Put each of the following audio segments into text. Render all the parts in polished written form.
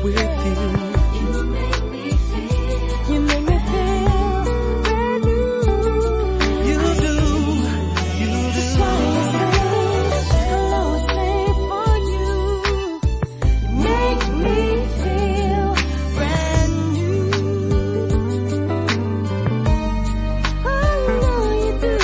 with you. You make me feel brand new. You do. That's why I'll always sing for you. You make me feel brand new. Oh, you know you do.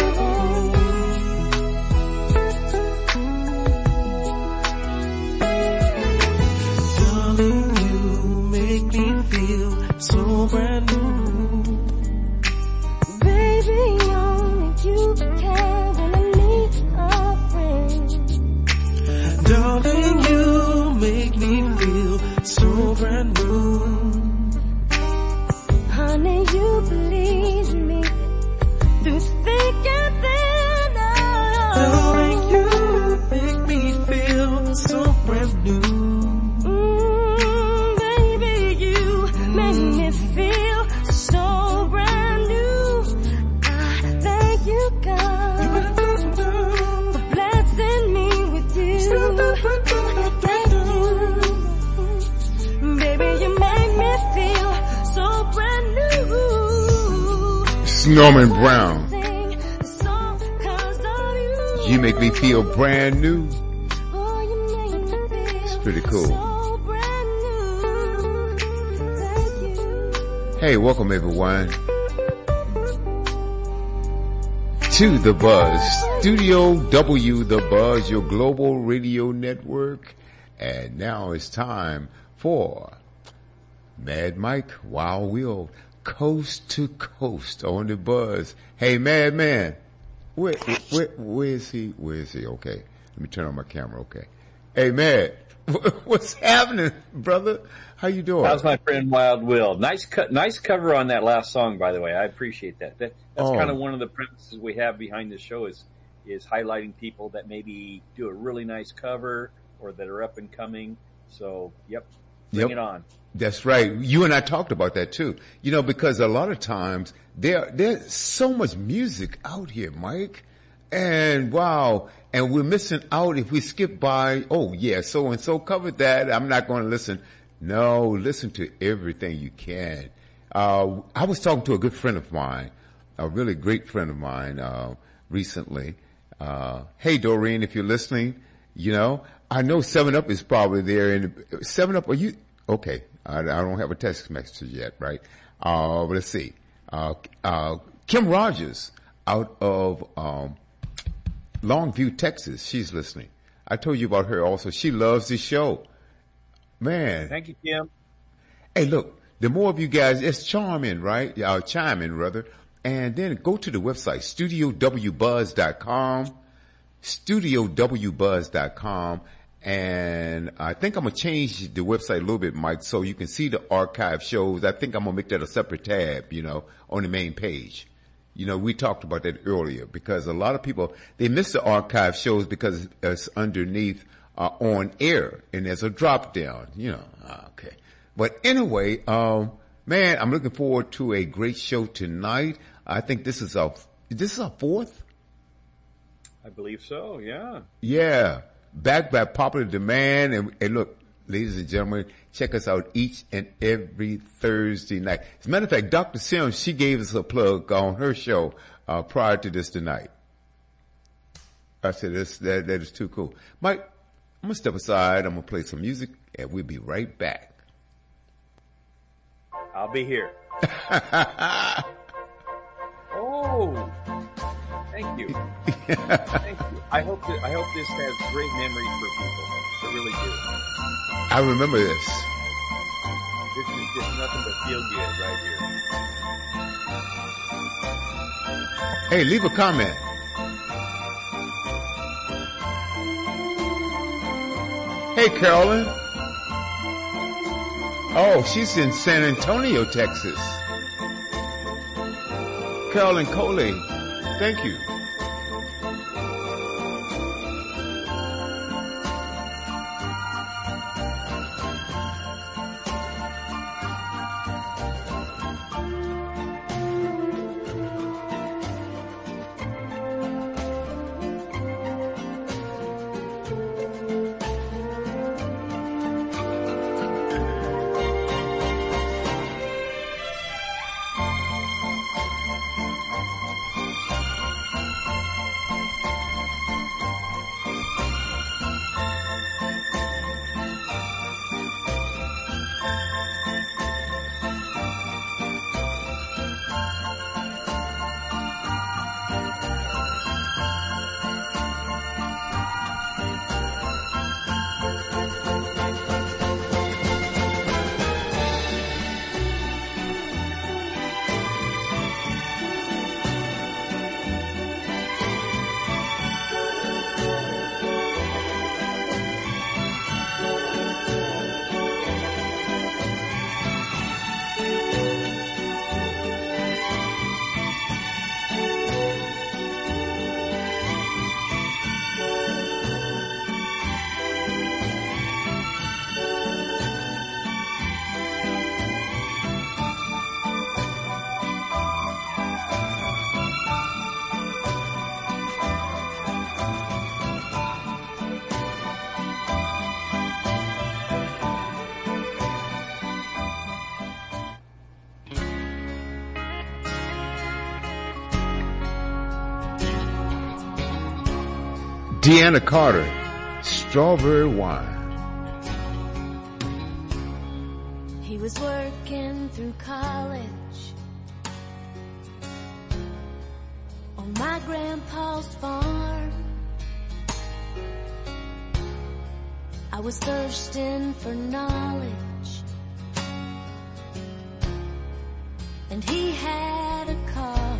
Darling, you make me feel so brand new. Baby, only you can when I need a friend. Darling, you make me feel so brand new. Honey, you believe in me through thick and thin. Darling, you make me feel so brand new. Baby, you make me feel so brand new. I thank you, God, for blessing me with you. Thank you. Baby, you make me feel so brand new. It's Norman Brown. Sing the song 'cause of you. You make me feel brand new. Oh, you make me feel It's pretty cool. so brand new. Thank you. Hey, welcome everyone to The Buzz. Studio W, The Buzz, your global radio network. And now it's time for Mad Mike, Wild Will, coast to coast on The Buzz. Hey, Mad Man. Where is he? Where is he? Okay. Let me turn on my camera. Okay. Hey, Mad. What's happening, brother? How you doing? How's my friend Wild Will? Nice cover on that last song, by the way. I appreciate that. That's kind of one of the premises we have behind the show is highlighting people that maybe do a really nice cover or that are up and coming. So, bring it on. That's right. You and I talked about that too. You know, because a lot of times there's so much music out here, Mike. And wow. And we're missing out if we skip by, oh yeah, so and so covered that. I'm not going to listen. No, listen to everything you can. I was talking to a good friend of mine, a really great friend of mine, recently. Hey Doreen, if you're listening, you know, I know 7-Up is probably there. And 7-Up, are you, okay. I don't have a text message yet, right? But let's see. Kim Rogers out of, Longview, Texas. She's listening. I told you about her also. She loves this show. Man. Thank you, Kim. Hey, look, the more of you guys, it's chime in, right? Chime in, rather. And then go to the website, studiowbuzz.com, studiowbuzz.com. And I think I'm going to change the website a little bit, Mike, so you can see the archive shows. I think I'm going to make that a separate tab, you know, on the main page. You know, we talked about that earlier because a lot of people, they miss the archive shows because it's underneath on air and there's a drop down, you know. Okay. But anyway, man, I'm looking forward to a great show tonight. I think this is our fourth? I believe so, yeah. Yeah. Backed by popular demand. And look, ladies and gentlemen, check us out each and every Thursday night. As a matter of fact, Dr. Sims, she gave us a plug on her show prior to this tonight. I said, that is too cool. Mike, I'm going to step aside. I'm going to play some music, and we'll be right back. I'll be here. Oh, thank you. Thank you. I hope this has great memories for people. I really do. I remember this. This is just nothing but feel good right here. Hey, leave a comment. Hey, Carolyn. Oh, she's in San Antonio, Texas. Carolyn Coley. Thank you. Deanna Carter, Strawberry Wine. He was working through college on my grandpa's farm. I was thirsting for knowledge, and he had a car.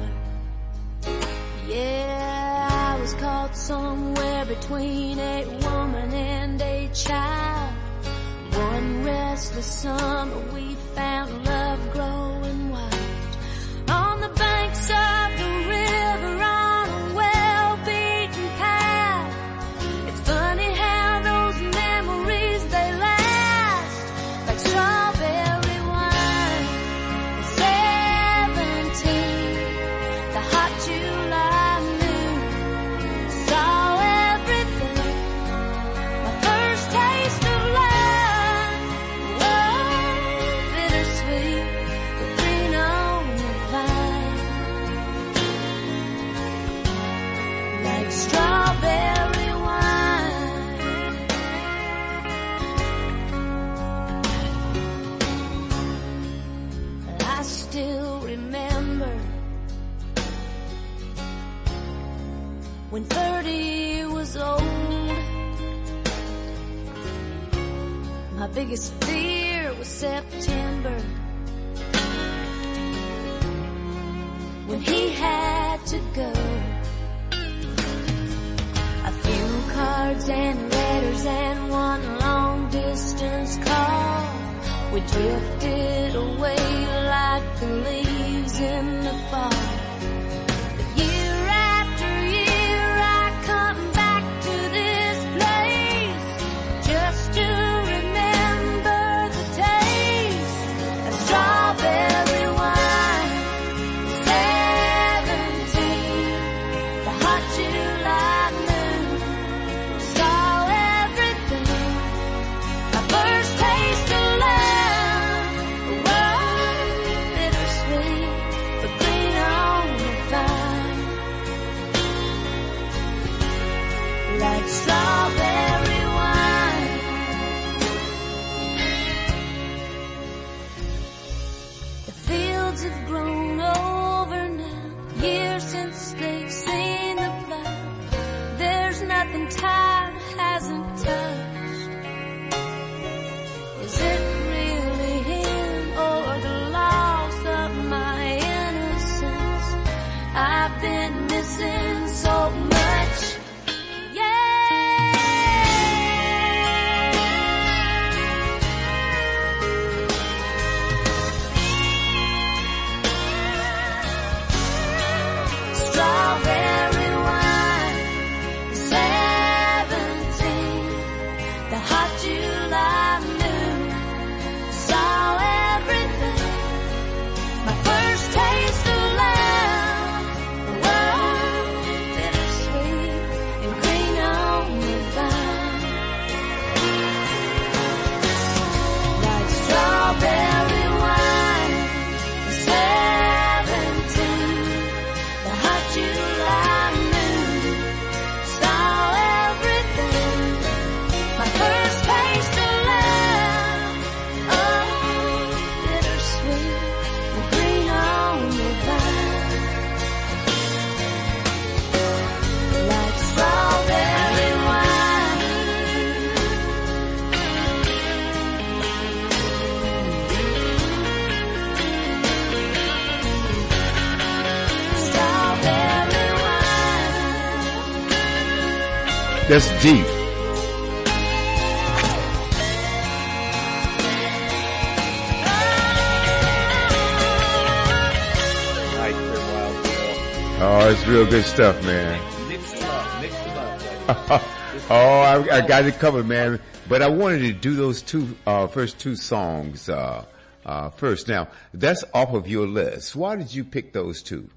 Yeah, I was caught somewhere between a woman and a child. One restless summer we found love growing wild on the banks of the river on a well-beaten path. It's funny how those memories, they last like strawberry wine. At 17, the hot July noon, saw everything. My first taste of love, bittersweet, but green on the vine, like strawberry wine. I still remember when 30 was old. My biggest fear was September, when he had to go. A few cards and letters and one long distance call. We drifted away like the leaves in the fall. But year after year I come back to this place just to remember the taste of strawberry wine. 17, the hot July moon, saw everything. My first taste of love, bittersweet, but green on the vine, like strawberry wine. The fields have grown over now, years since they've seen the plow. There's nothing time hasn't touched. Is it really him or the loss of my innocence? I've been missing so much. Strawberry wine, 17, the hot July moon, saw everything. My first taste of love, bittersweet and green on the vine, like strawberry wine, 17, the hot July moon, saw everything. My first taste of love, bittersweet and green on the vine, like strawberry wine. Strawberry wine. That's deep. Nice, they're wild, Bill. Oh, it's real good stuff, man. Mix them up, I got it covered, man. But I wanted to do those first two songs, first. Now, that's off of your list. Why did you pick those two?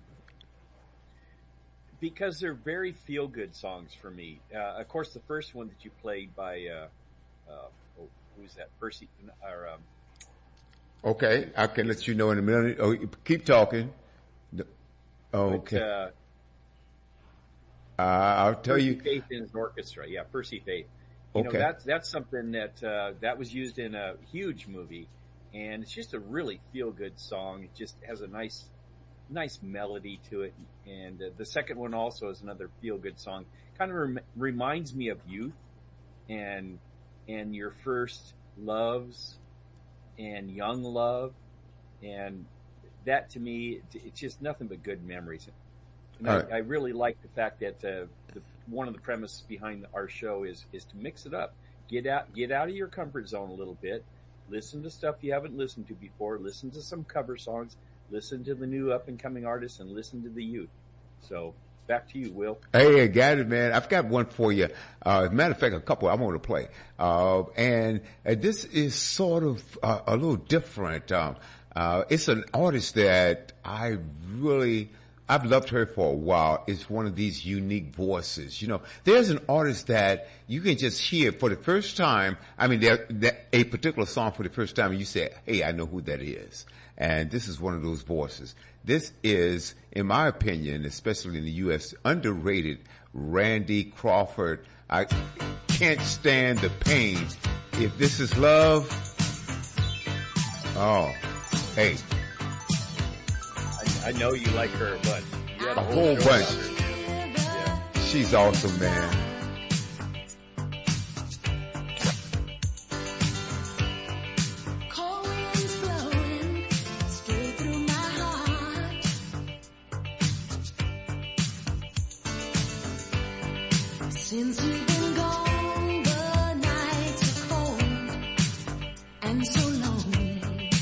because they're very feel-good songs for me. Of course, the first one that you played by, who's that? Percy, or, Okay, I can let you know in a minute. Oh, keep talking. Okay. I'll tell Percy you. Faith in his orchestra. Yeah, Percy Faith. You know, that's something that was used in a huge movie, and it's just a really feel good song. It just has a nice melody to it, and the second one also is another feel good song. Kind of reminds me of youth and your first loves and young love, and that to me, it's just nothing but good memories. And I really like the fact that one of the premises behind our show is to mix it up. Get out of your comfort zone a little bit. Listen to stuff you haven't listened to before. Listen to some cover songs. Listen to the new up and coming artists, and listen to the youth. So back to you, Will. Hey, I got it, man. I've got one for you. As a matter of fact, a couple I want to play. And this is sort of a little different. It's an artist that I've loved her for a while. It's one of these unique voices. You know, there's an artist that you can just hear for the first time. I mean, a particular song for the first time, and you say, hey, I know who that is. And this is one of those voices. This is, in my opinion, especially in the U.S., underrated Randy Crawford. I can't stand the pain. If this is love, oh, hey. I know you like her, but you had a whole bunch. Yeah. She's awesome, man. Since you've been gone, the nights are cold and so lonely.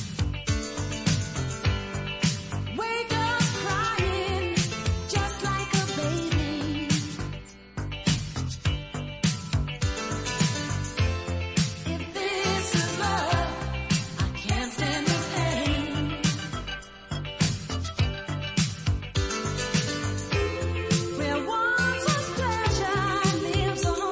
Wake up crying just like a baby. If this is love, I can't stand the pain. Where once was pleasure lives on.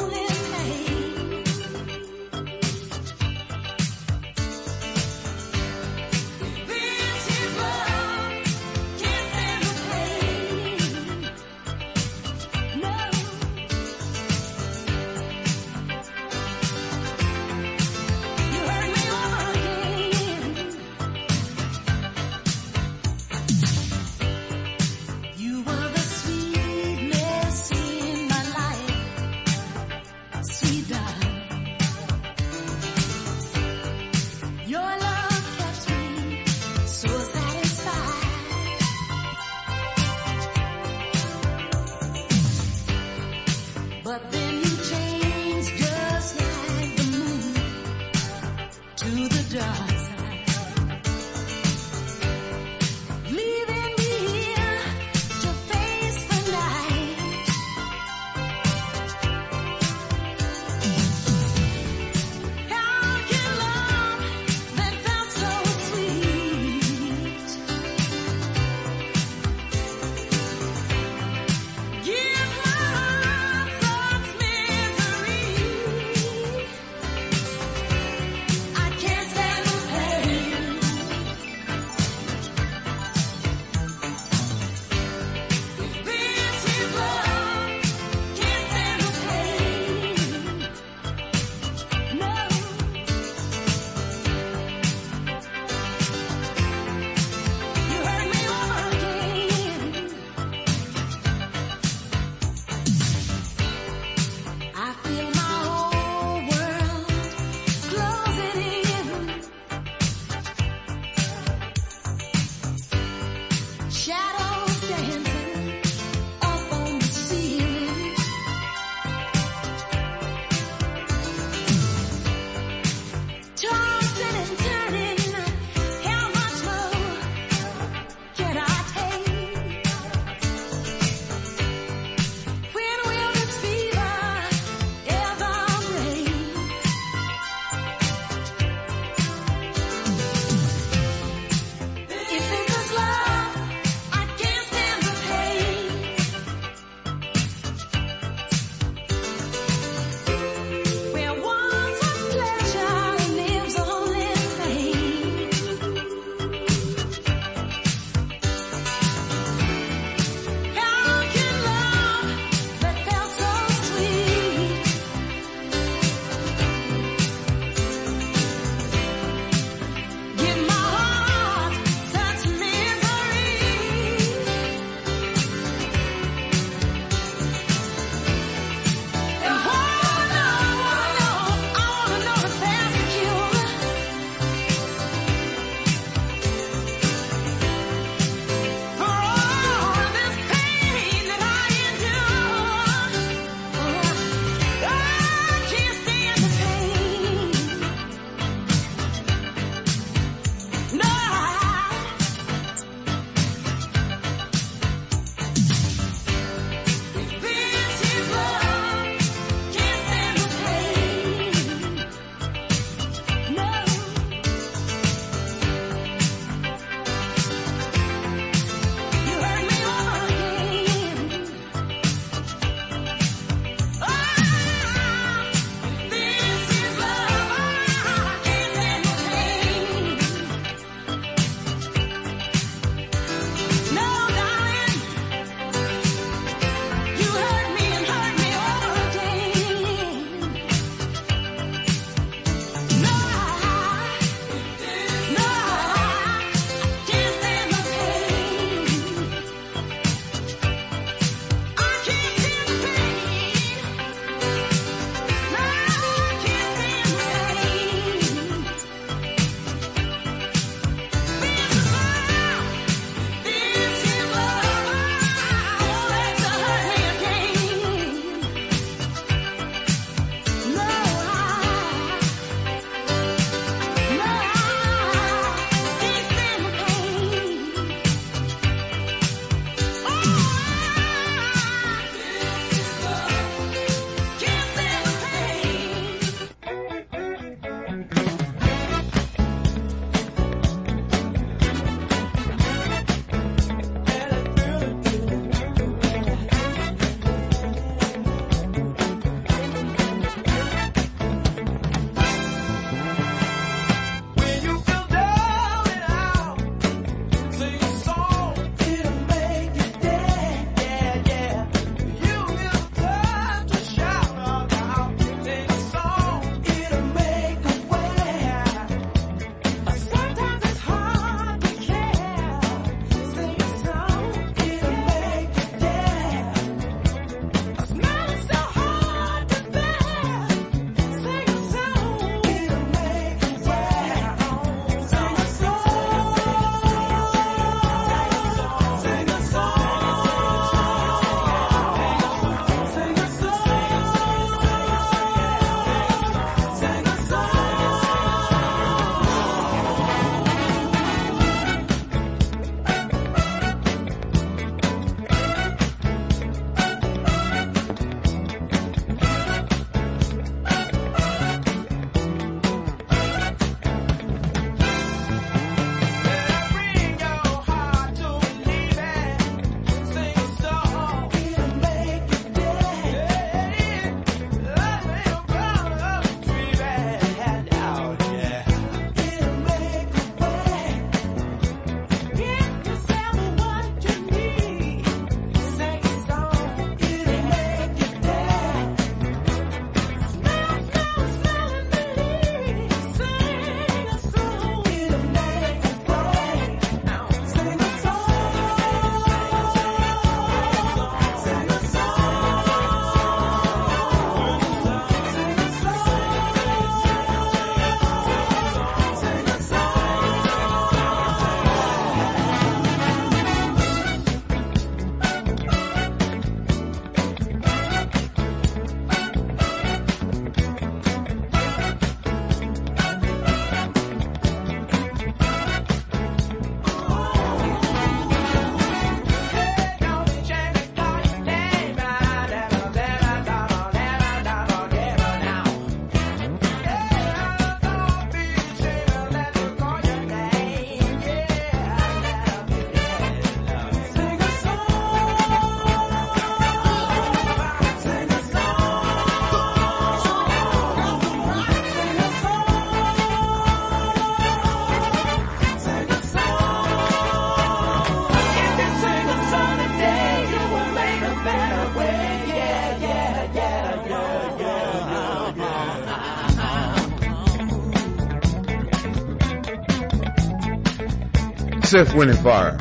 Surf, Wind and Fire.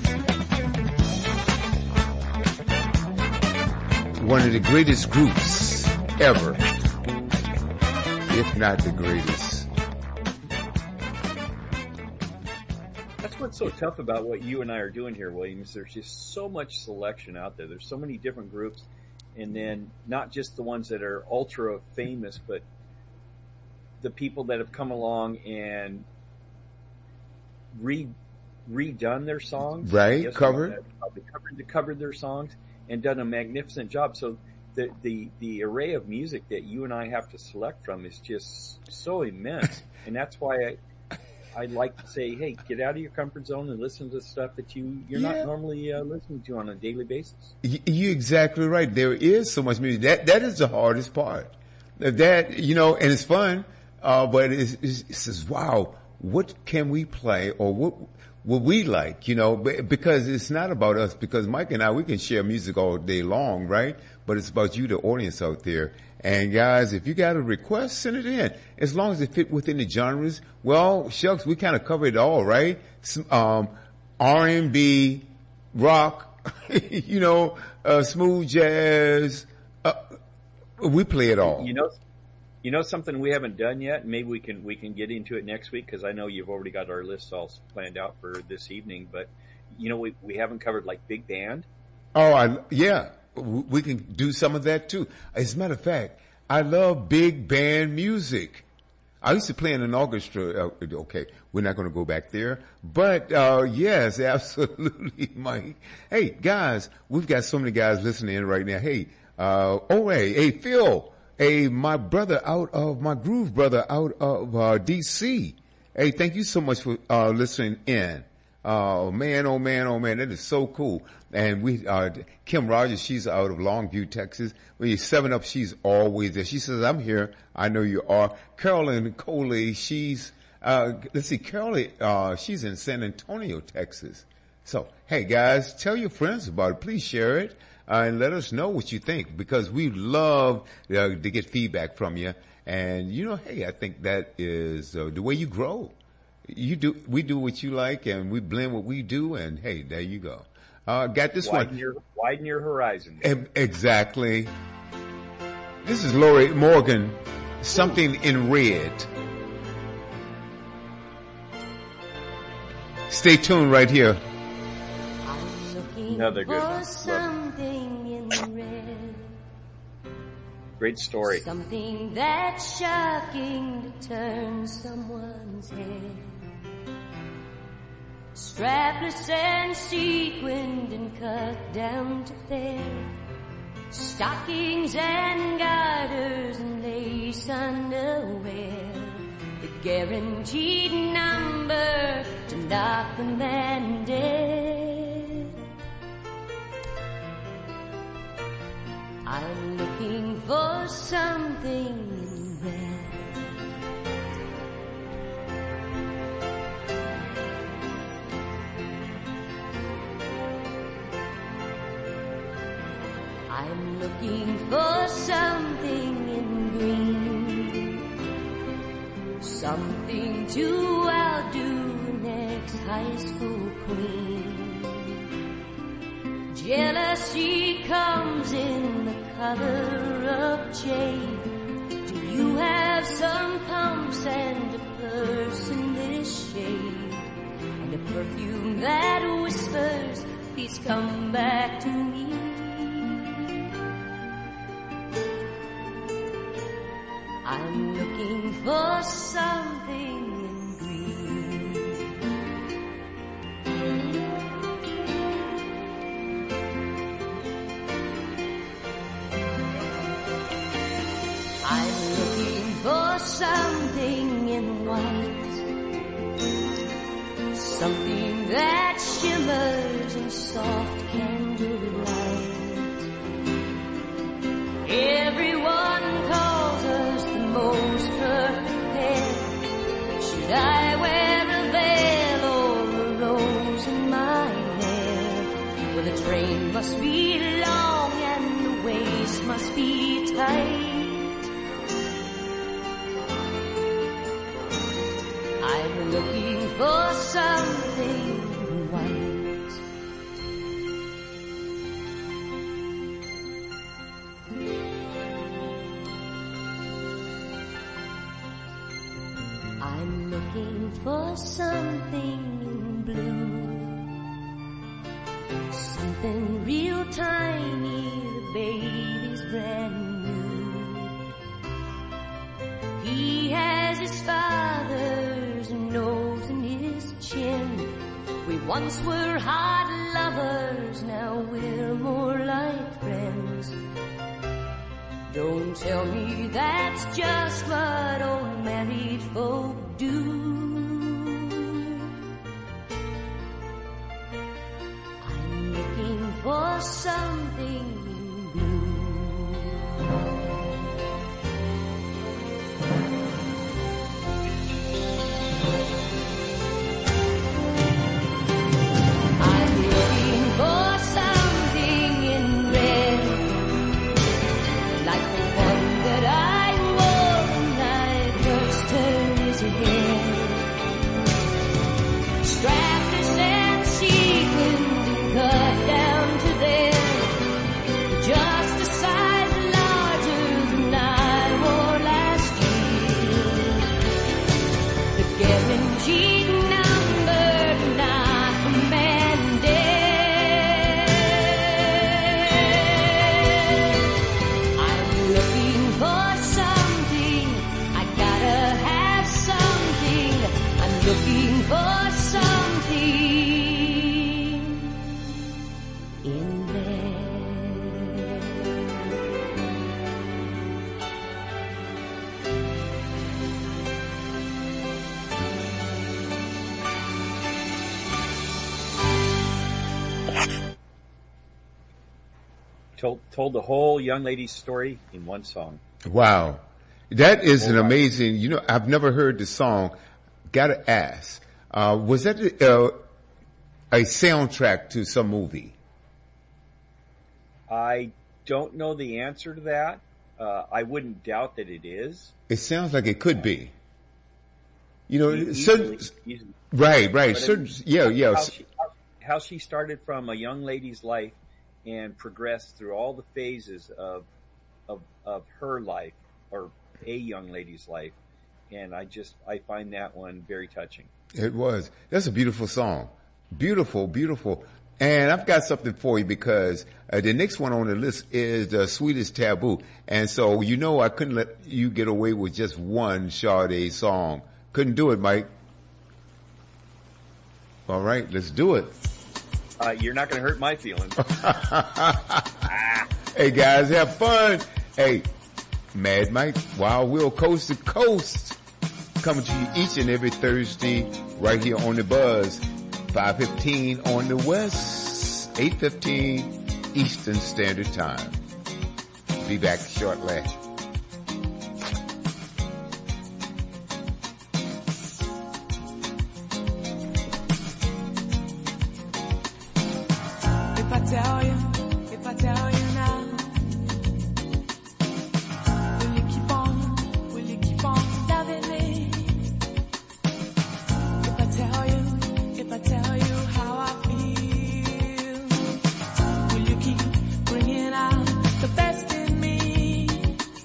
One of the greatest groups ever, if not the greatest. That's what's so tough about what you and I are doing here, Williams. There's just so much selection out there. There's so many different groups, and then not just the ones that are ultra famous, but the people that have come along and redone their songs. Right, covered their songs and done a magnificent job. So the array of music that you and I have to select from is just so immense. And that's why I like to say, hey, get out of your comfort zone and listen to stuff that you're not normally listening to on a daily basis. You're exactly right. There is so much music. That is the hardest part. That, and it's fun, but it says, wow, what can we play, or what we like, because it's not about us, because Mike and I, we can share music all day long, right? But it's about you, the audience out there. And guys, if you got a request, send it in. As long as it fit within the genres. Well, shucks, we kind of cover it all, right? R&B, rock, smooth jazz. We play it all. You know something we haven't done yet? Maybe we can get into it next week, because I know you've already got our list all planned out for this evening. But we haven't covered like big band. Oh, yeah, we can do some of that too. As a matter of fact, I love big band music. I used to play in an orchestra. Okay, we're not going to go back there, but yes, absolutely, Mike. Hey guys, we've got so many guys listening in right now. Hey, hey Phil. Hey, my groove brother out of DC. Hey, thank you so much for listening in. Oh man, that is so cool. And Kim Rogers, she's out of Longview, Texas. When you 7-Up, she's always there. She says, I'm here. I know you are. Carolyn Coley, she's Carolyn, she's in San Antonio, Texas. So, hey guys, tell your friends about it. Please share it. And let us know what you think, because we love to get feedback from you. And hey, I think that is the way you grow. We do what you like, and we blend what we do. And hey, there you go. Got this one. Widen your horizon. Exactly. This is Lori Morgan. Something in Red. Stay tuned right here. Another good one. Great story. Something that's shocking to turn someone's head. Strapless and sequined and cut down to fair. Stockings and garters and lace underwear. The guaranteed number to knock the man dead. I'm looking for something in red. I'm looking for something in green. Something to outdo the next high school queen. Jealousy comes in the color of jade. Do you have some pumps and a purse in this shade? And a perfume that whispers, please come back to me. I'm looking for something in green. I'm looking for something in white. Something that shimmers in soft candlelight. Everyone calls us the most perfect pair. Should I wear a veil or a rose in my hair? Well, the train must be long and the waist must be tight. I'm looking for something white. I'm looking for something blue, something real tiny, the baby's brand new. He has his father's nose and his chin. We once were hard lovers, now we're more like friends. Don't tell me that's just what old married folk do. I'm looking for something blue. I'm looking for something in red, like the one that I wore when I first turned his head. Strapless and sequined and cut down to there, just a size larger than I wore last year. The guaranteed number not commanded. I'm looking for something, I gotta have something. I'm looking for something in there. Told the whole young lady's story in one song. Wow. That is an amazing, you know, I've never heard the song. Gotta ask, was that a soundtrack to some movie? I don't know the answer to that. I wouldn't doubt that it is. It sounds like it could be. You know, Easily. right. But Certain, how she started from a young lady's life and progressed through all the phases of her life, or a young lady's life. And I find that one very touching. It was. That's a beautiful song. Beautiful, beautiful. And I've got something for you because the next one on the list is The Sweetest Taboo. And so, you know, I couldn't let you get away with just one Sade song. Couldn't do it, Mike. All right, let's do it. You're not going to hurt my feelings. Hey, guys, have fun. Hey, Mad Mike, Wild Will Coast to Coast, coming to you each and every Thursday right here on the Buzz. 5:15 on the West, 8:15 Eastern Standard Time. Be back shortly. If I tell you now, will you keep on loving me? If I tell you how I feel, will you keep bringing out the best in me?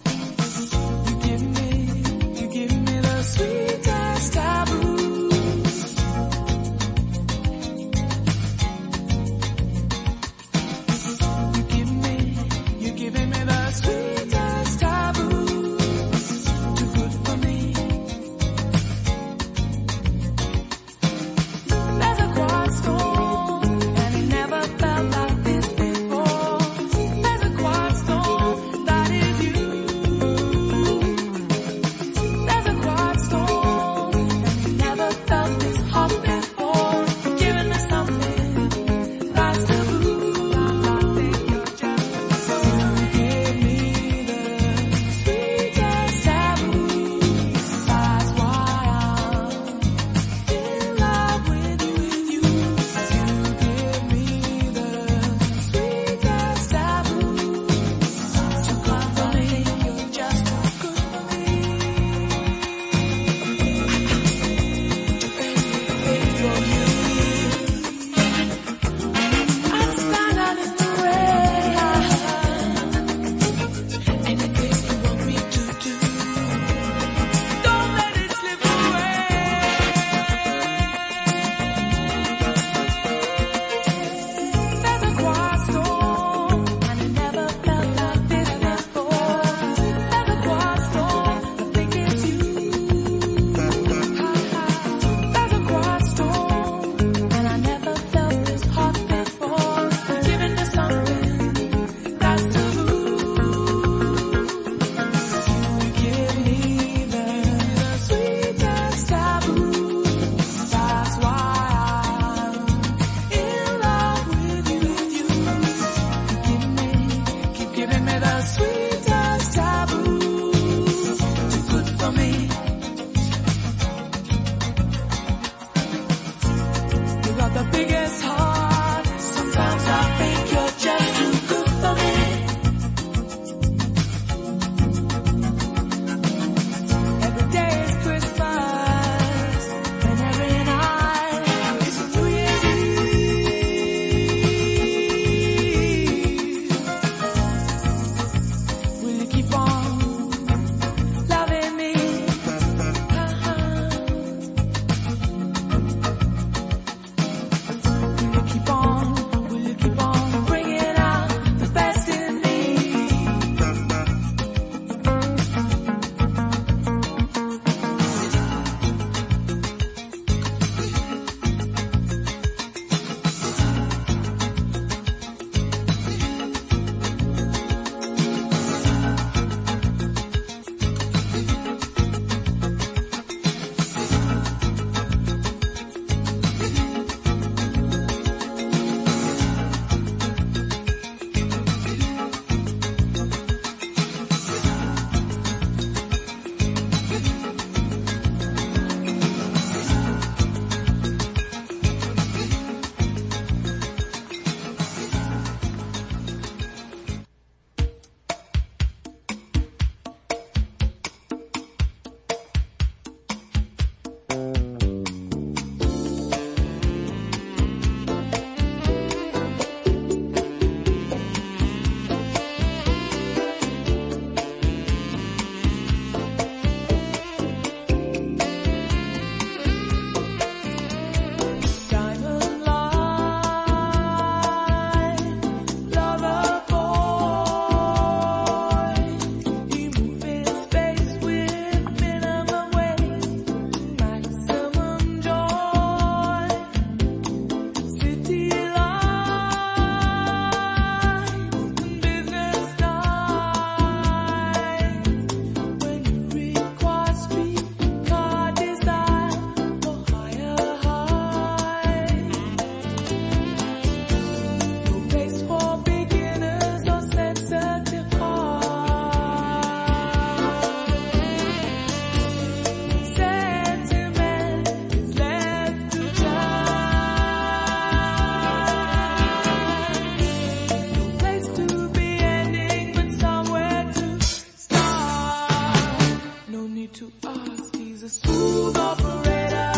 He's a smooth operator.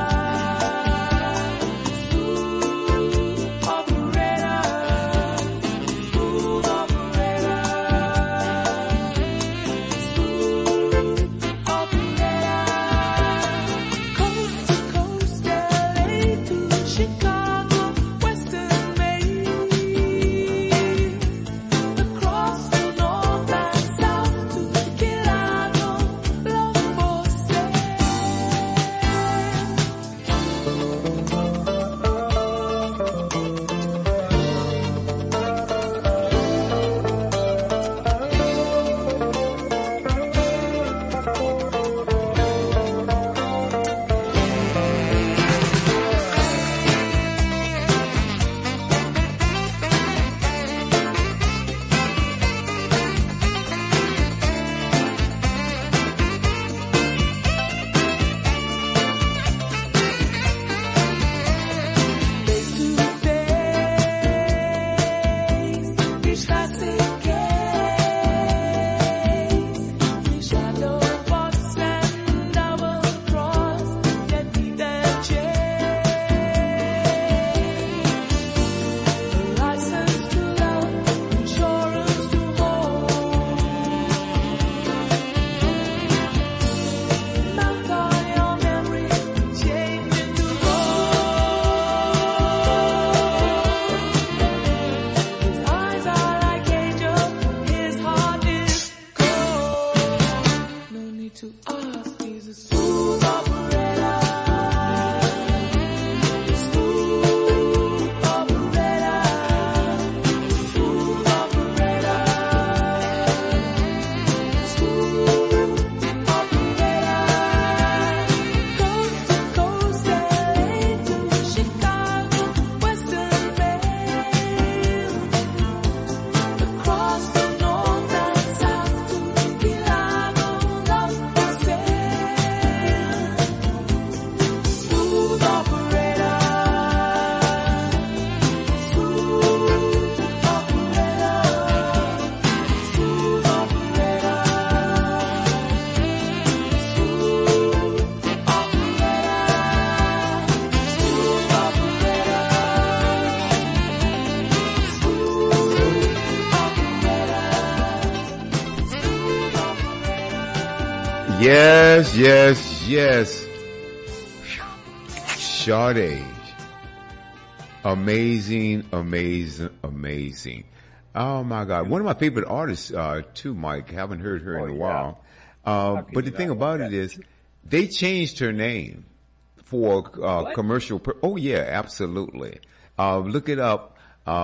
Smooth operator. Smooth operator. Smooth operator. Coast to coast, LA to Chicago, Western Maine. Across the north and south to Key Largo, love for sale. Face to face, die Straße geht, die Shadow box and double cross, der DJ. License to love, insurance to hold. Mount on your memory, change into gold. His eyes are like angels, his heart is cold. No need to ask, he's a smooth operator. Smooth operator. Smooth operator. Smooth operator. Coast to coast, LA to Chicago, Western Maine. Across the north and south to Key Largo, love for sale. Smooth operator. Smooth operator. Smooth operator. Smooth Yes, yes, yes. Sade. Amazing, amazing, amazing. Oh my God. One of my favorite artists, too, Mike. Haven't heard her in a while. But the thing about it is, they changed her name for, commercial. Oh yeah, absolutely. Look it up.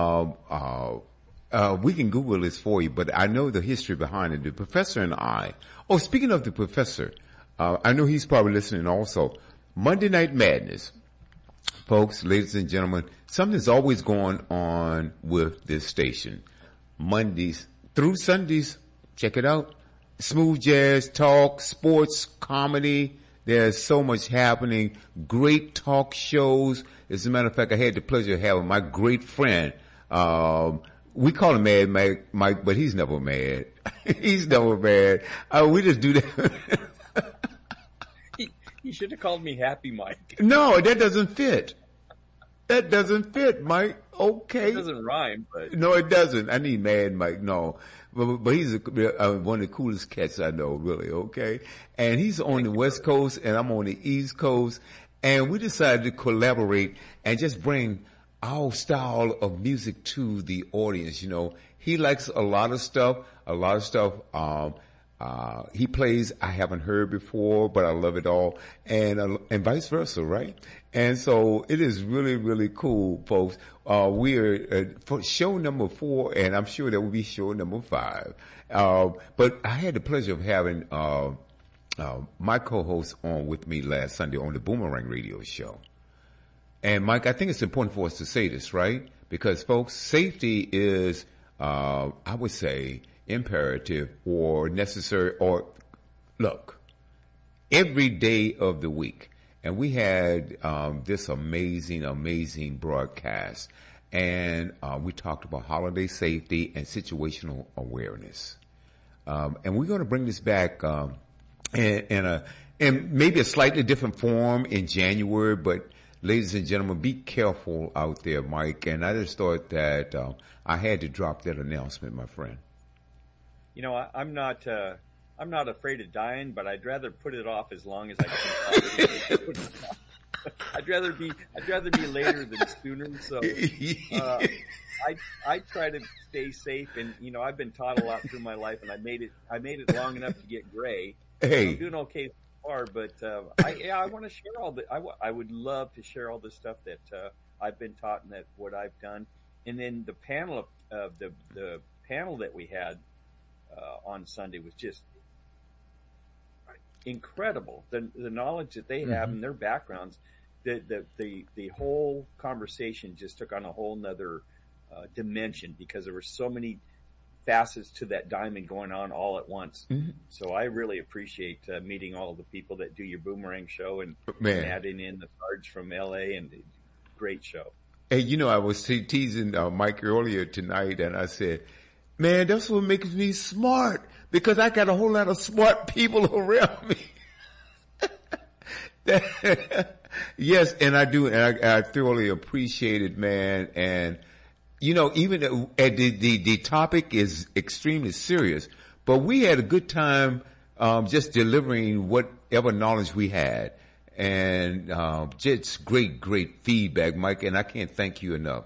We can Google this for you, but I know the history behind it. The Professor and I. Oh, speaking of the Professor, I know he's probably listening also. Monday Night Madness. Folks, ladies and gentlemen, something's always going on with this station. Mondays through Sundays. Check it out. Smooth jazz, talk, sports, comedy. There's so much happening. Great talk shows. As a matter of fact, I had the pleasure of having my great friend, we call him Mad Mike, but he's never mad. He's never mad. We just do that. You should have called me Happy Mike. No, that doesn't fit. That doesn't fit, Mike. Okay. It doesn't rhyme, but. No, it doesn't. I need Mad Mike. No. But he's one of the coolest cats I know, really, okay? And he's on the West Coast and I'm on the East Coast. And we decided to collaborate and just bring our style of music to the audience. You know, he likes a lot of stuff, he plays I haven't heard before, but I love it all, and vice versa, right? And so it is really, really cool, folks. We're for show number 4, and I'm sure there will be show number 5. But I had the pleasure of having my co-host on with me last Sunday on the Boomerang Radio Show. And Mike, I think it's important for us to say this, right? Because folks, safety is, I would say, imperative or necessary, or look, every day of the week. And we had this amazing broadcast, and we talked about holiday safety and situational awareness. And we're going to bring this back in and maybe a slightly different form in January, but ladies and gentlemen, be careful out there, Mike. And I just thought that I had to drop that announcement, my friend. You know, I'm not afraid of dying, but I'd rather put it off as long as I can. I'd rather be later than sooner. So I try to stay safe, and you know, I've been taught a lot through my life, and I made it long enough to get gray. Hey, I'm doing okay so far, but I want to share all the. I would love to share all the stuff that I've been taught and that what I've done, and then the panel of the panel that we had on Sunday was just incredible. The knowledge that they have and their backgrounds, the whole conversation just took on a whole nother dimension because there were so many facets to that diamond going on all at once. So I really appreciate meeting all of the people that do your Boomerang show and adding in the Sarge from LA, and great show. Hey, you know, I was teasing Mike earlier tonight, and I said, man, that's what makes me smart, because I got a whole lot of smart people around me. Yes, and I do, and I thoroughly appreciate it, man. And you know, even the topic is extremely serious, but we had a good time just delivering whatever knowledge we had, and just great feedback, Mike. And I can't thank you enough.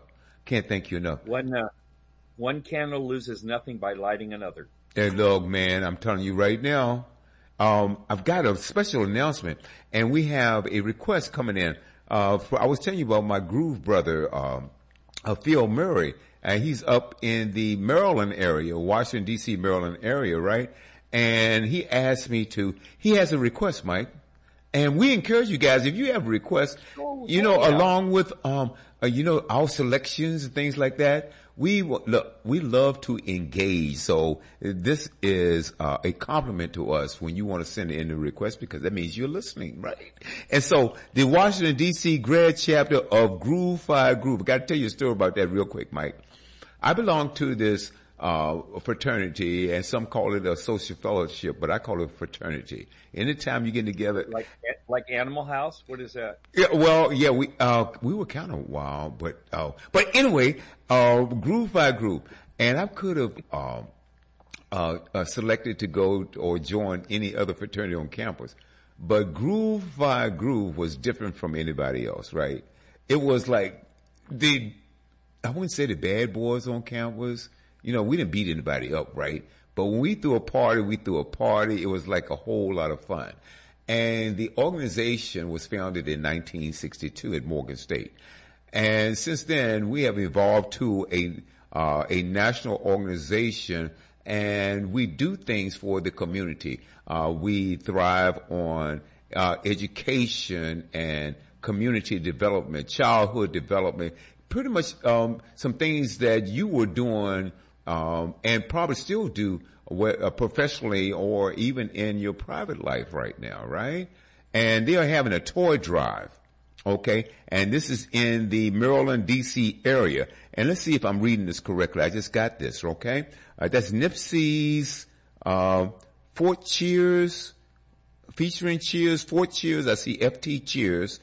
One candle loses nothing by lighting another. And look, man, I'm telling you right now, I've got a special announcement, and we have a request coming in. I was telling you about my groove brother, Phil Murray, and he's up in the Maryland area, Washington D.C., Maryland area, right? And he asked me he has a request, Mike. And we encourage you guys, if you have requests, along with, our selections and things like that, we love to engage. So this is a compliment to us when you want to send in a request, because that means you're listening, right? And so the Washington D.C. grad chapter of Groove 5 Group, I got to tell you a story about that real quick, Mike. I belong to this fraternity, and some call it a social fellowship, but I call it a fraternity. Anytime you get together, like Animal House, what is that? Yeah, well, yeah, we were kind of wild, but anyway, Groove 5 Group, and I could have selected to go or join any other fraternity on campus, but Groove 5 Group was different from anybody else, right? It was like I wouldn't say the bad boys on campus. You know, we didn't beat anybody up, right? But when we threw a party. It was like a whole lot of fun. And the organization was founded in 1962 at Morgan State. And since then, we have evolved to a national organization, and we do things for the community. We thrive on education and community development, childhood development, pretty much some things that you were doing and probably still do professionally or even in your private life right now, right? And they are having a toy drive, okay? And this is in the Maryland, D.C. area. And let's see if I'm reading this correctly. I just got this, okay? That's Nipsey's Fort Cheers, featuring Cheers, Fort Cheers. I see FT Cheers,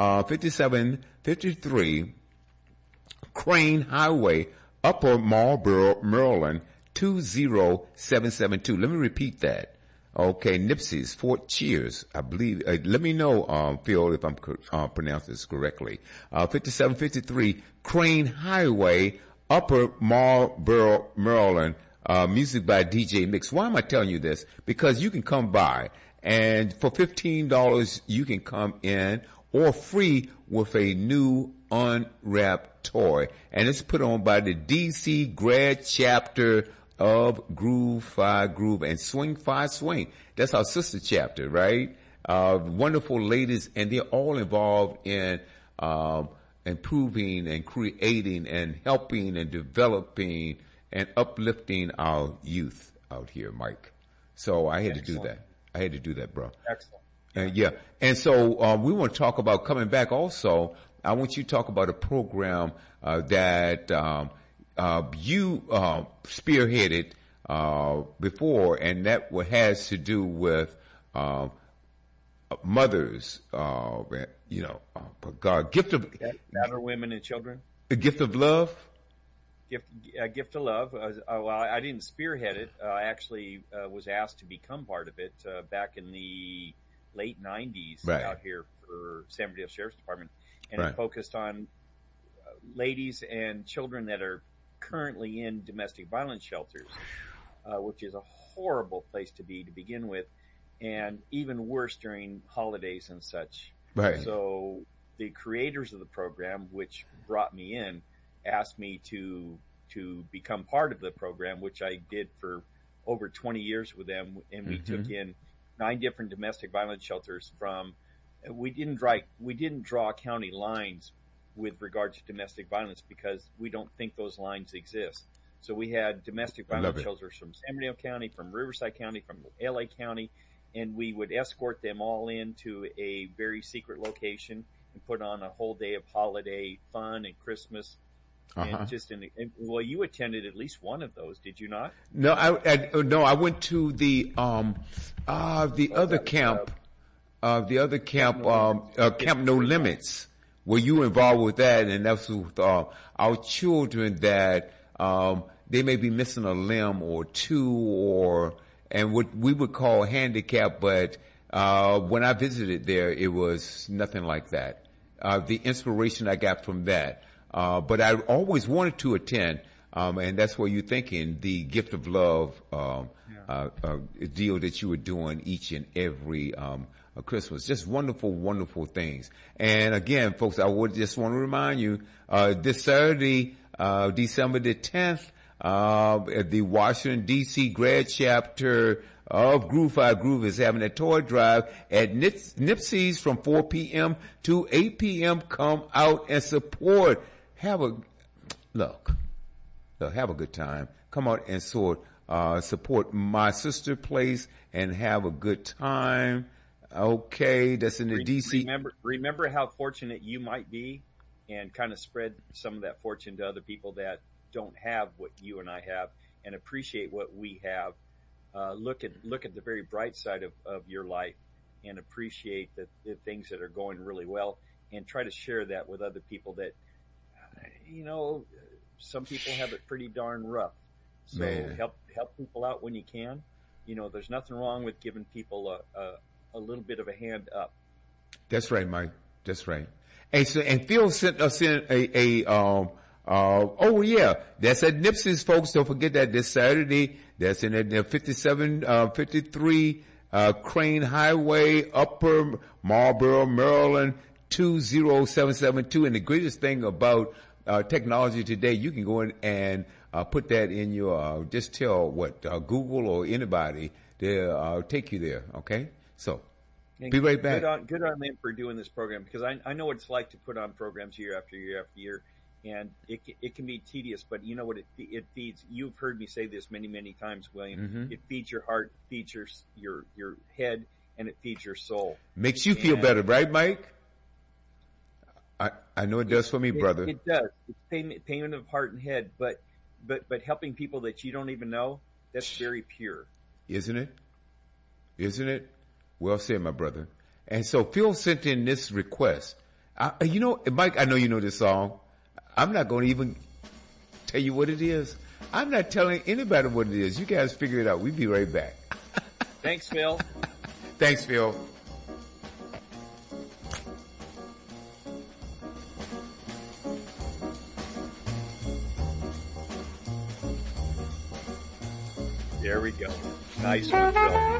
5753 Crane Highway, Upper Marlboro, Maryland, 20772. Let me repeat that. Okay, Nipsey's Fort Cheers, I believe. Let me know, Phil, if I'm pronouncing this correctly. 5753 Crane Highway, Upper Marlboro, Maryland. Music by DJ Mix. Why am I telling you this? Because you can come by, and for $15 you can come in, or free with a new unwrapped toy. And it's put on by the DC grad chapter of Groove 5 Groove and Swing 5 Swing. That's our sister chapter, right? Wonderful ladies, and they're all involved in improving and creating and helping and developing and uplifting our youth out here, Mike. So I had to do that. I had to do that, bro. Excellent. Yeah. And so we want to talk about coming back also. I want you to talk about a program that you spearheaded before, and that has to do with mothers, God, gift of battered women and children. A gift of love. Gift of Love. Well, I didn't spearhead it. I actually was asked to become part of it back in the late 90s out here for San Bernardino Sheriff's Department. And it focused on ladies and children that are currently in domestic violence shelters, which is a horrible place to be to begin with, and even worse during holidays and such. Right. So the creators of the program, which brought me in, asked me to become part of the program, which I did for over 20 years with them. And we took in 9 different domestic violence shelters we didn't draw county lines with regard to domestic violence because we don't think those lines exist. So we had domestic violence shelters from San Bernardino County, from Riverside County, from LA County, and we would escort them all into a very secret location and put on a whole day of holiday fun and Christmas. And well, you attended at least one of those, did you not? No, I went to the other camp. Camp No Limits. Were you involved with that? And that's with our children that they may be missing a limb or two, and what we would call handicap. But when I visited there, it was nothing like that. The inspiration I got from that. But I always wanted to attend, and that's where you're thinking the gift of love deal that you were doing each and every Christmas. Just wonderful, wonderful things. And again, folks, I would just want to remind you, this Saturday, December the 10th, at the Washington DC grad chapter of Groove 5 Groove is having a toy drive at Nipsey's from 4 p.m. to 8 p.m. Come out and support. Have a good time. Come out and support My Sister Place and have a good time. Okay, that's in the DC. Remember how fortunate you might be, and kind of spread some of that fortune to other people that don't have what you and I have, and appreciate what we have. Look at the very bright side of your life, and appreciate the things that are going really well, and try to share that with other people that, some people have it pretty darn rough. So help people out when you can. There's nothing wrong with giving people a little bit of a hand up. That's right, Mike. That's right. And Phil sent us in that's at Nipsey's, folks. Don't forget that this Saturday. That's in 5753 Crane Highway, Upper Marlboro, Maryland, 20772. And the greatest thing about technology today, you can go in and put that in your, just tell Google or anybody, they'll take you there. Okay? So, be right back. Good on them for doing this program, because I know what it's like to put on programs year after year after year, and it can be tedious, but you know what it feeds. You've heard me say this many, many times, William. Mm-hmm. It feeds your heart, feeds your head, and it feeds your soul. Makes you feel better, right, Mike? I know it does for me, brother. It does. It's payment of heart and head, but helping people that you don't even know, that's very pure. Isn't it? Isn't it? Well said, my brother. And so Phil sent in this request. Mike, I know you know this song. I'm not going to even tell you what it is. I'm not telling anybody what it is. You guys figure it out. We'll be right back. Thanks, Phil. Thanks, Phil. There we go. Nice one, Phil.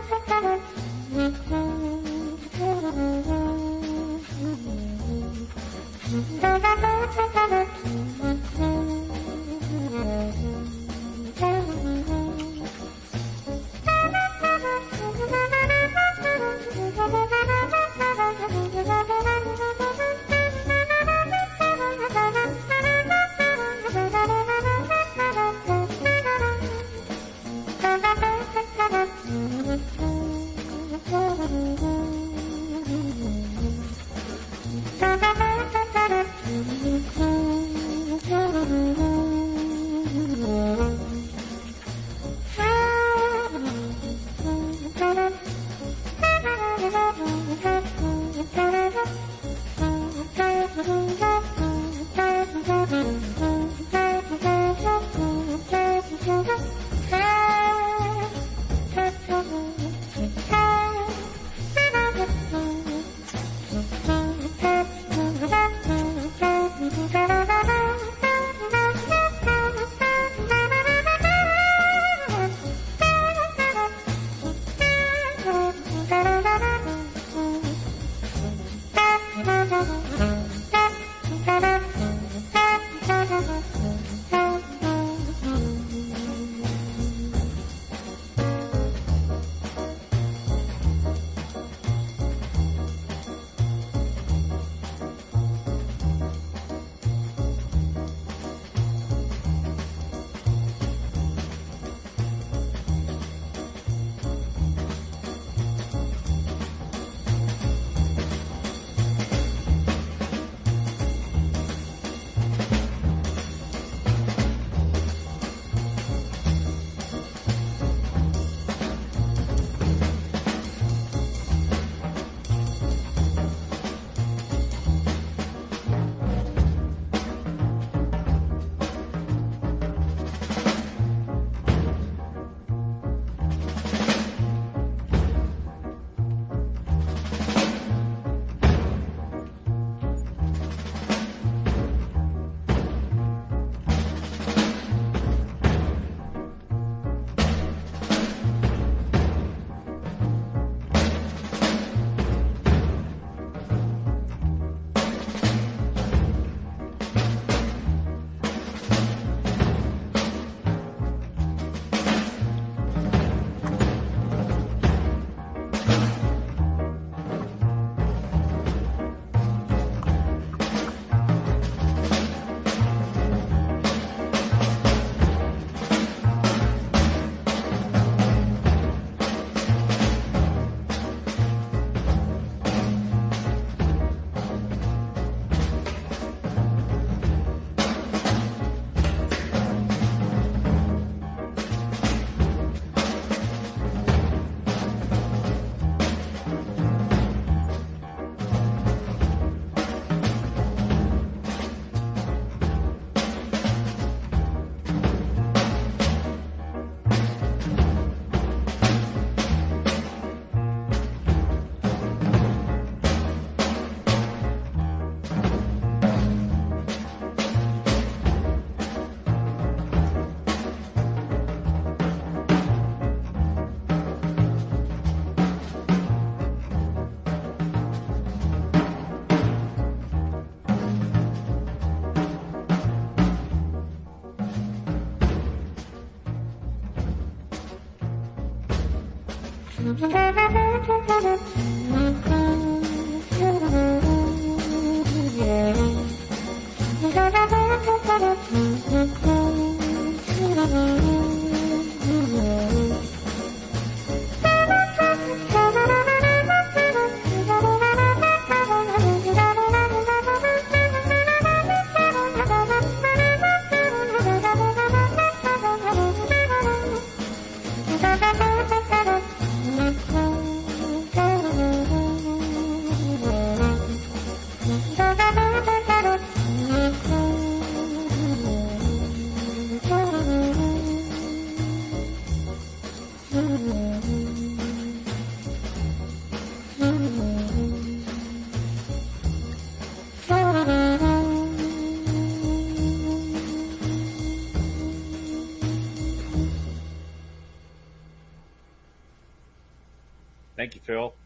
Thank you, Phil.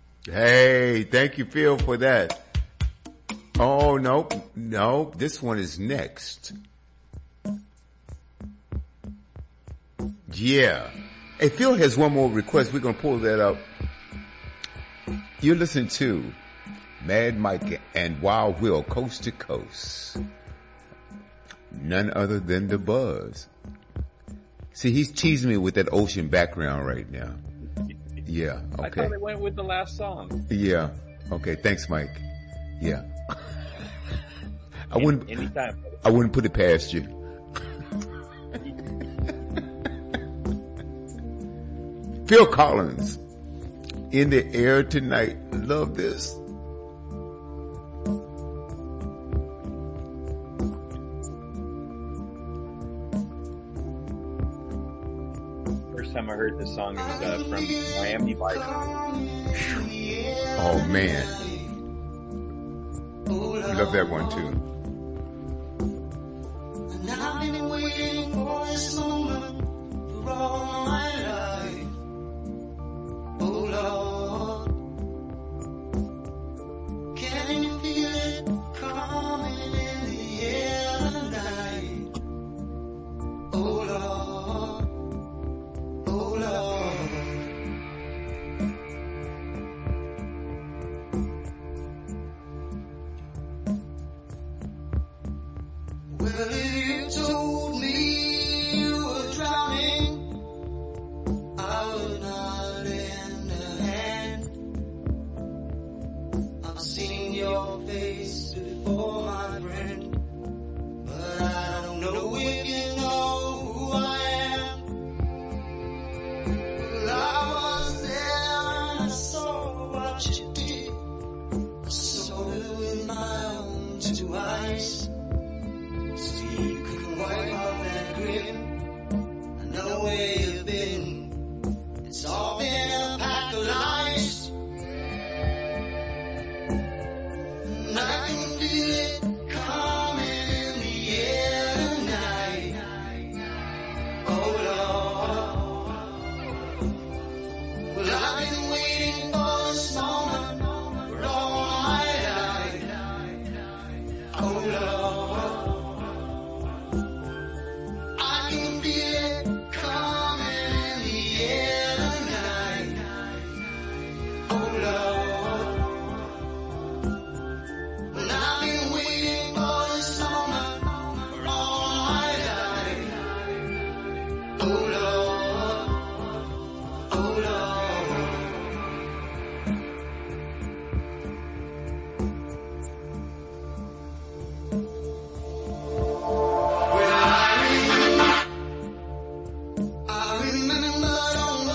Hey, thank you, Phil, for that. Oh, no, this one is next. Yeah. Hey, Phil has one more request. We're going to pull that up. You're listening to Mad Mike and Wild Will, Coast to Coast. None other than the Buzz. See, he's teasing me with that ocean background right now. Yeah, okay. I thought it went with the last song. Yeah. Okay, thanks, Mike. Yeah. Anytime. I wouldn't put it past you. Phil Collins, In the Air Tonight. Love this. First time I heard this song was from Miami Vice. Oh man. Love that one too. I've been waiting for this moment for all my life. Oh Lord, can you Well, if you told me you were drowning, I would not lend a hand. I've seen your face before, my friend, but I don't know if you know who I am. Well, I was there and I saw what you did. I saw it with my own two eyes. See, you couldn't wipe off that grin. I know where you've been. It's all been a pack of lies. And I can feel it coming in the air tonight. Oh Lord. Well, I've been waiting for this moment for all my life. Oh Lord. I can feel it coming in the air tonight. Oh Lord. Well, I've been waiting for this moment for all my life. Oh Lord. Oh Lord. Well, I remember, don't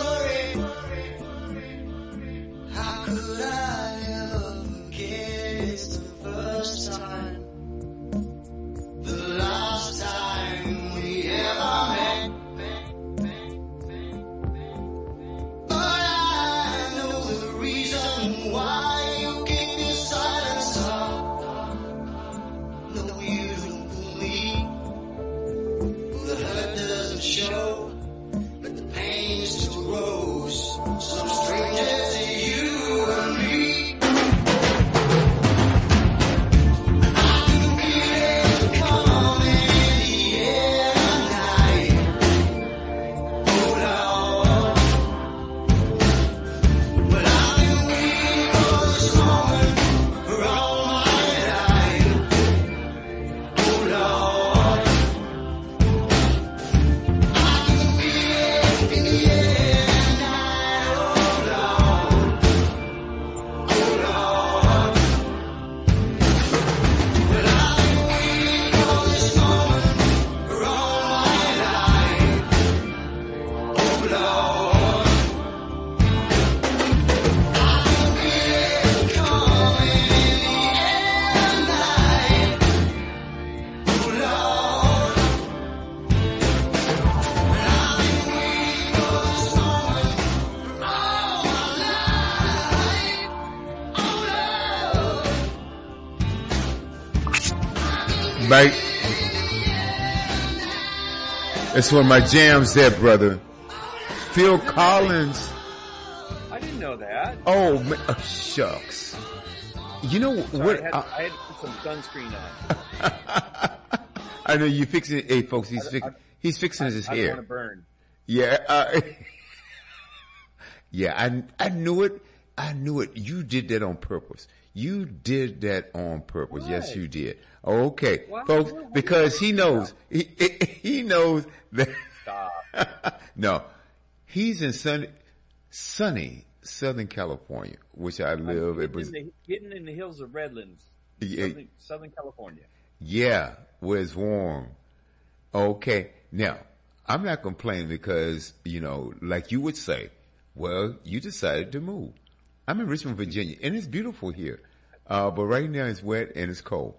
worry. How could I ever forget? It's the first time, the last time we ever met. But I know the reason why you keep your silence up. No, you don't believe. The hurt doesn't show, but the pain still grows. Some strangers to you and me. I can feel it coming in the air tonight. Oh Lord. Well, I've been waiting for this moment for all my life. Oh Lord. I can feel it in the air tonight. Oh Lord. Oh Lord. Well, I've been waiting for this moment for all my life. Oh Lord. I can feel it coming in the air tonight. Oh Lord. Well, I've been waiting for this moment for all my life. Oh Lord. Mike, it's one of my jams there, brother. Phil Collins. I didn't know that. Oh, shucks. You know Sorry, what? I had to put some sunscreen on. I know you fixing it. Hey, folks, he's fixing his I hair. want to burn. Yeah, yeah, I knew it. I knew it. You did that on purpose. You did that on purpose. Yes, Why? you did. Okay, Why? folks, What- because he knows. He knows that. Stop. No, he's in sunny Southern California, which I live. It was Hidden in the hills of Redlands, Yeah. Southern California. yeah, where it's warm. Okay, now I'm not complaining because like you would say, well, you decided to move. I'm in Richmond, Virginia, and it's beautiful here, but right now it's wet and it's cold.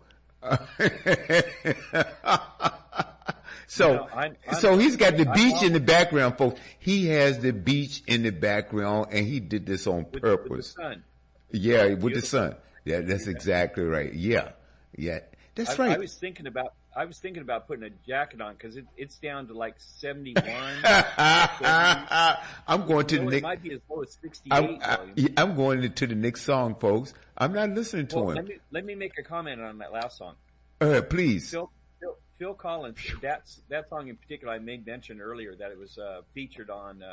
So he's got the beach in the background, folks. He has the beach in the background, and he did this on purpose. With the sun. Yeah, with the sun. Yeah, that's exactly right. Yeah, that's right. I was thinking about putting a jacket on because it's down to like 71. I'm going to the it next. might be as low as 68. I'm going to the next song, folks. I'm not listening to him. Let me make a comment on that last song. Please. Phil Collins. That song in particular, I made mention earlier that it was featured on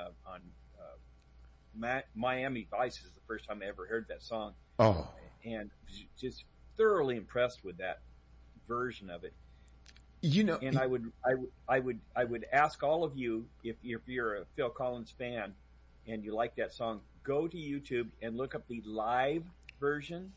Miami Vice. Is the first time I ever heard that song. Oh, and just thoroughly impressed with that version of it. You know, and I would ask all of you, if you're a Phil Collins fan and you like that song, go to YouTube and look up the live version